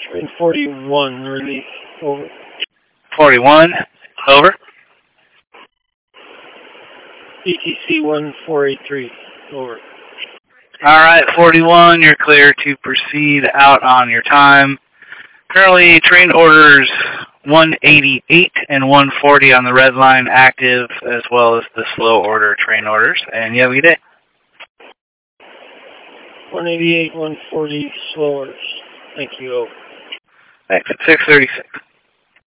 Train 41, release. Over. 41, over. ETC 1483, over. Alright, 41, you're clear to proceed out on your time. Currently, train orders 188 and 140 on the red line active, as well as the slow order train orders. And you have a good day. 188, 140, slow orders. Thank you, over. Thanks, at 6:36.